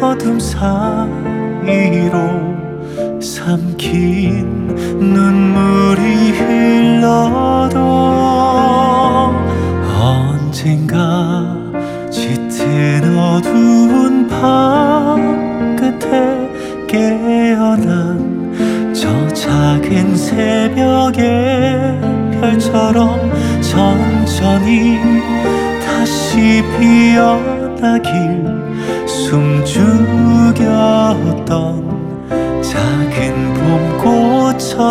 어둠 사이로 삼킨 눈물이 흘러도 언젠가 짙은 어두운 밤 끝에 깨어난 저 작은 새벽의 별처럼 천천히 다시 피어나길 숨죽였던 작은 봄꽃처럼